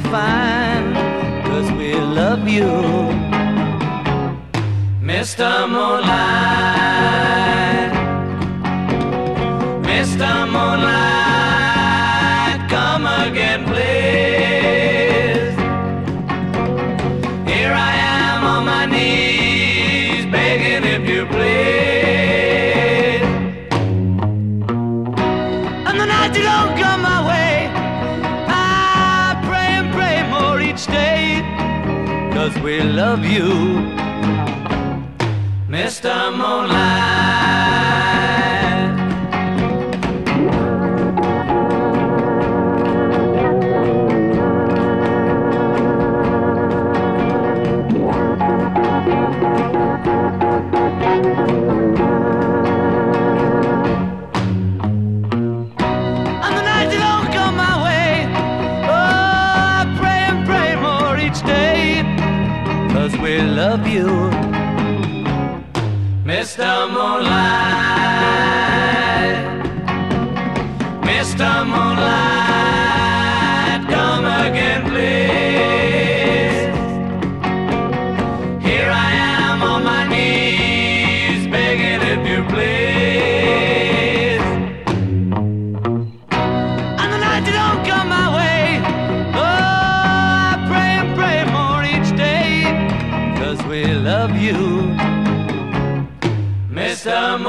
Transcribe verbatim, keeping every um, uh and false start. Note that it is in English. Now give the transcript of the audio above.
fine, 'cause we love you, Mister Moonlight. Mister Moonlight, come again, please. Here I am on my knees, begging if you please. And the night you don't come my way, I pray and pray more each day, 'cause we love you, Mister Moonlight. And the night you don't come my way, oh, I pray and pray more each day, 'cause we love you, Mister Moonlight. Mister Moonlight, come again, please. Here I am on my knees, begging if you please. And the night you don't come my way, oh, I pray and pray more each day, 'cause we love you, Mister